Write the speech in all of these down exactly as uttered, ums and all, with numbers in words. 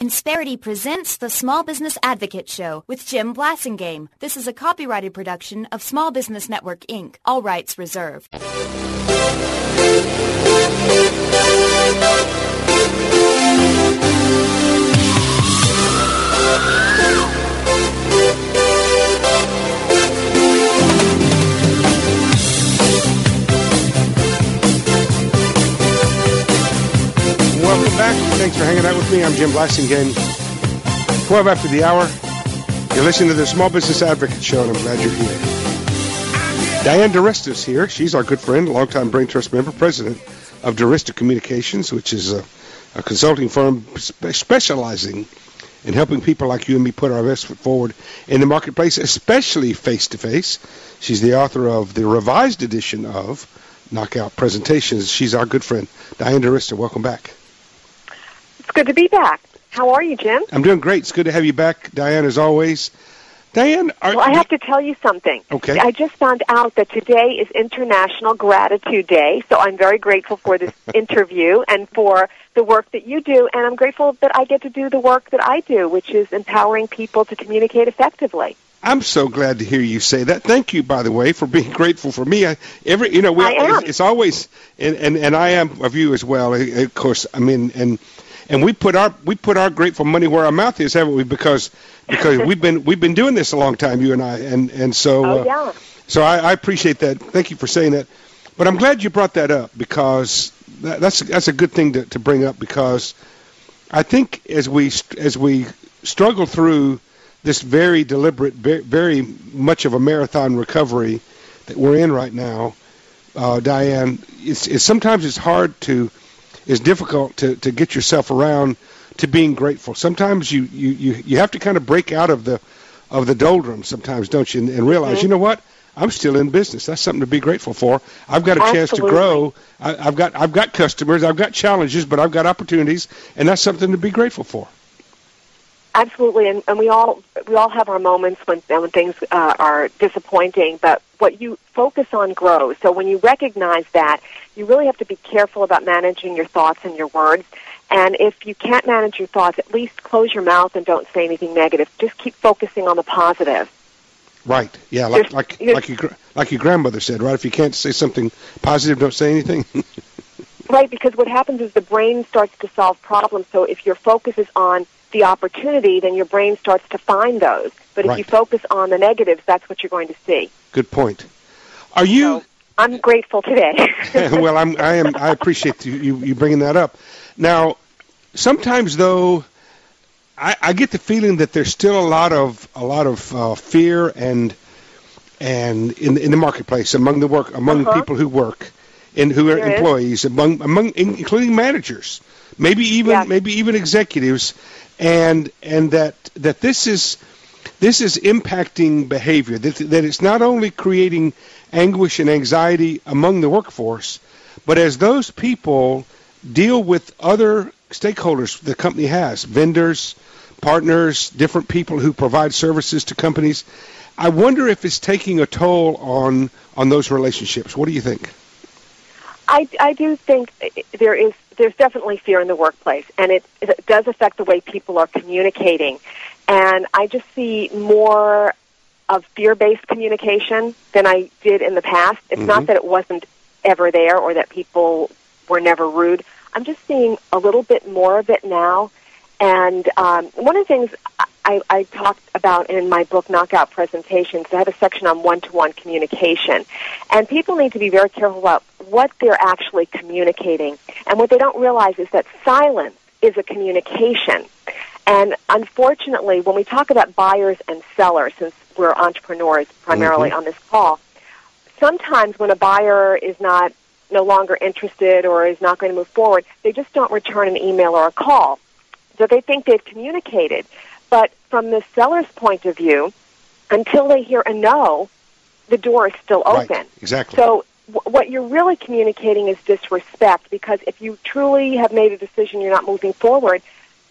Insperity presents the Small Business Advocate Show with Jim Blasingame. This is a copyrighted production of Small Business Network, Incorporated. All rights reserved. Welcome back. Thanks for hanging out with me. I'm Jim Blasingame. twelve after the hour. You're listening to the Small Business Advocate Show, and I'm glad you're here. Diane DiResta is here. She's our good friend, longtime Brain Trust member, president of DiResta Communications, which is a, a consulting firm spe- specializing in helping people like you and me put our best foot forward in the marketplace, especially face-to-face. She's the author of the revised edition of Knockout Presentations. She's our good friend. Diane DiResta, welcome back. It's good to be back. How are you, Jim? I'm doing great. It's good to have you back, Diane, as always. Diane, are, well, I have to tell you something. Okay. I just found out that today is International Gratitude Day, so I'm very grateful for this interview and for the work that you do, and I'm grateful that I get to do the work that I do, which is empowering people to communicate effectively. I'm so glad to hear you say that. Thank you, by the way, for being grateful for me. I, every, you know, we, I am. It's, it's always, and, and, and I am of you as well. Of course, I mean, and and we put our we put our grateful money where our mouth is, haven't we? Because because we've been we've been doing this a long time, you and I, and and so oh, uh, yeah. so I, I appreciate that. Thank you for saying that. But I'm glad you brought that up because that, that's that's a good thing to, to bring up, because I think as we as we struggle through this very deliberate, very, very much of a marathon recovery that we're in right now, uh, Diane, it's, it's sometimes it's hard to, it's difficult to, to get yourself around to being grateful. Sometimes you, you, you, you have to kind of break out of the of the doldrums sometimes, don't you, and, and realize, mm-hmm. you know what, I'm still in business. That's something to be grateful for. I've got a Absolutely. chance to grow. I, I've got I've got customers. I've got challenges, but I've got opportunities, and that's something to be grateful for. Absolutely, and, and we all we all have our moments when when things uh, are disappointing, but what you focus on grows. So when you recognize that, you really have to be careful about managing your thoughts and your words. And if you can't manage your thoughts, at least close your mouth and don't say anything negative. Just keep focusing on the positive. Right. Yeah, like There's, like there's, like your like your grandmother said, right? If you can't say something positive, don't say anything. Right, because what happens is the brain starts to solve problems. So if your focus is on the opportunity, then your brain starts to find those. But if right. you focus on the negatives, that's what you're going to see. Good point. Are you? So I'm grateful today. Well, I'm. I am. I appreciate you, you you bringing that up. Now, sometimes though, I, I get the feeling that there's still a lot of a lot of uh, fear and and in in the marketplace among the work among uh-huh. people who work and who are there employees, is. among among including managers, maybe even yes. maybe even executives. And and that that this is this is impacting behavior. That that it's not only creating anguish and anxiety among the workforce, but as those people deal with other stakeholders the company has, vendors, partners, different people who provide services to companies, I wonder if it's taking a toll on on those relationships. What do you think? I, I do think there is there's definitely fear in the workplace, and it, it does affect the way people are communicating. And I just see more of fear-based communication than I did in the past. It's mm-hmm. not that it wasn't ever there or that people were never rude. I'm just seeing a little bit more of it now. And um, one of the things I, I talked about in my book, Knockout Presentations, I have a section on one-to-one communication. And people need to be very careful about what they're actually communicating. And what they don't realize is that silence is a communication. And unfortunately, when we talk about buyers and sellers, since we're entrepreneurs primarily mm-hmm. on this call, sometimes when a buyer is not no longer interested or is not going to move forward, they just don't return an email or a call. So they think they've communicated. But from the seller's point of view, until they hear a no, the door is still open. Right, exactly. So w- what you're really communicating is disrespect, because if you truly have made a decision you're not moving forward,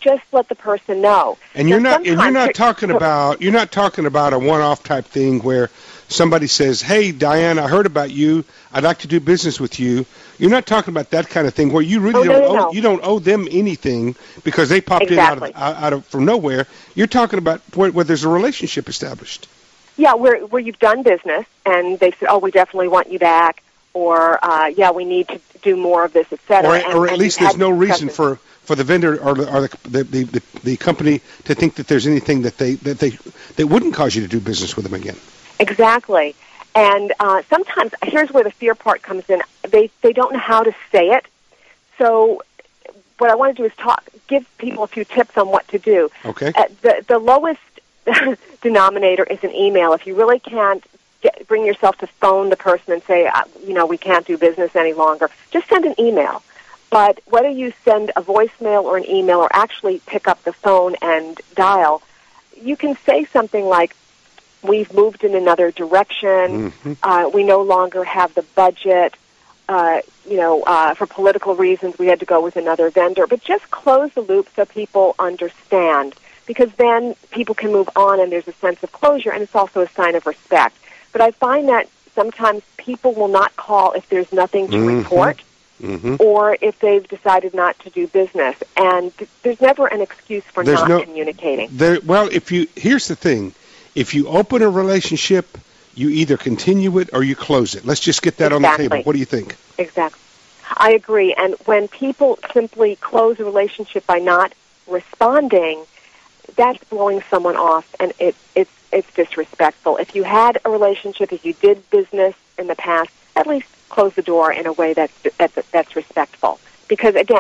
just let the person know. And you're now, not and you're not sometimes- talking about you're not talking about a one-off type thing where somebody says, "Hey, Diane, I heard about you. I'd like to do business with you." You're not talking about that kind of thing where you really Oh, no, don't no, owe no. you don't owe them anything because they popped Exactly. in out of out of from nowhere. You're talking about where, where there's a relationship established. Yeah, where where you've done business and they said, "Oh, we definitely want you back," or uh, "Yeah, we need to do more of this," et cetera. Or, and, or at and least you've there's had no reason discussions. for, for the vendor or, the, or the, the, the, the company to think that there's anything that they that they that wouldn't cause you to do business with them again. Exactly. And uh, sometimes, here's where the fear part comes in. They they don't know how to say it. So what I want to do is talk, give people a few tips on what to do. Okay. Uh, the, the lowest denominator is an email. If you really can't get, bring yourself to phone the person and say, uh, you know, we can't do business any longer, just send an email. But whether you send a voicemail or an email or actually pick up the phone and dial, you can say something like, we've moved in another direction, Mm-hmm. uh, we no longer have the budget, uh, you know, uh, for political reasons we had to go with another vendor. But just close the loop so people understand, because then people can move on and there's a sense of closure, and it's also a sign of respect. But I find that sometimes people will not call if there's nothing to Mhm. report, Mm-hmm. or if they've decided not to do business. And th- there's never an excuse for There's not no- communicating. There, well, if you here's the thing, if you open a relationship, you either continue it or you close it. Let's just get that on the Exactly. table. What do you think? Exactly. I agree. And when people simply close a relationship by not responding, that's blowing someone off, and it, it's it's disrespectful. If you had a relationship, if you did business in the past, at least close the door in a way that's that's, that's respectful. Because again,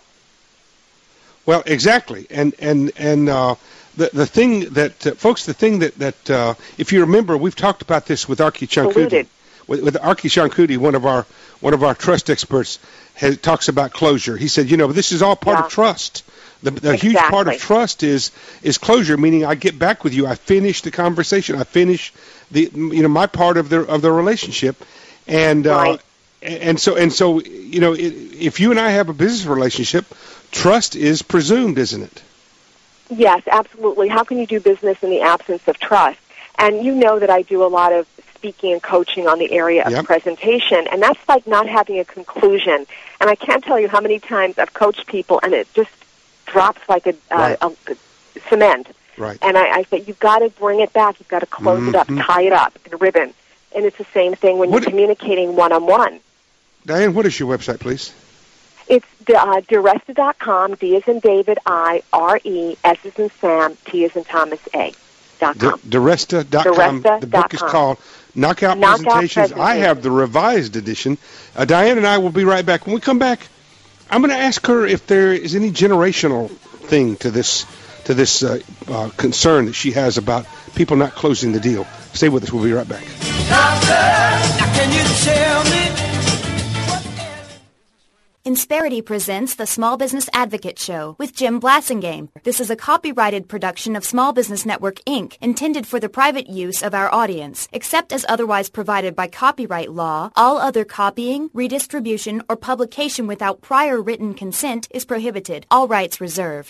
Well, exactly, and and and uh, the the thing that uh, folks, the thing that that uh, if you remember, we've talked about this with Arki Chankuti. Polluted. With, with Arki Chankuti, one of our one of our trust experts, has, talks about closure. He said, you know, this is all part Yeah. of trust. The, the huge part of Exactly. trust is is closure, meaning I get back with you. I finish the conversation. I finish the you know my part of the of the relationship, and uh, Right. and so and so you know it, if you and I have a business relationship, trust is presumed, isn't it? yes, absolutely. How can you do business in the absence of trust? And you know that I do a lot of speaking and coaching on the area of Yep. presentation, and that's like not having a conclusion. And I can't tell you how many times I've coached people, and it just drops like a, uh, Right. a, a cement. Right. And I, I say, you've got to bring it back. You've got to close it up, Mhm. tie it up in a ribbon. And it's the same thing when What- you're communicating one-on-one. Diane, what is your website, please? It's uh, Diresta dot com, D as in David, I, R E, S as in Sam, T as in Thomas, A, dot com. Diresta dot com. Diresta The book dot is com. called Knockout, Knockout Presentations. I have the revised edition. Uh, Diane and I will be right back. When we come back, I'm going to ask her if there is any generational thing to this to this uh, uh, concern that she has about people not closing the deal. Stay with us. We'll be right back. Now can you tell me? Insperity presents the Small Business Advocate Show with Jim Blasingame. This is a copyrighted production of Small Business Network, Incorporated, intended for the private use of our audience. Except as otherwise provided by copyright law, all other copying, redistribution, or publication without prior written consent is prohibited. All rights reserved.